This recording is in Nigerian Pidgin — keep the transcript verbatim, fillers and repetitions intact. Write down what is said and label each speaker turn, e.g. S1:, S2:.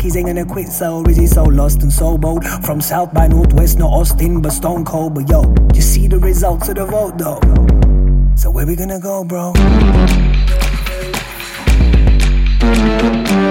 S1: like he's ain't gonna quit, so is he so lost and so bold? From South by Northwest, not Austin, but Stone Cold. But yo, you see the results of the vote though. So where we gonna go, bro?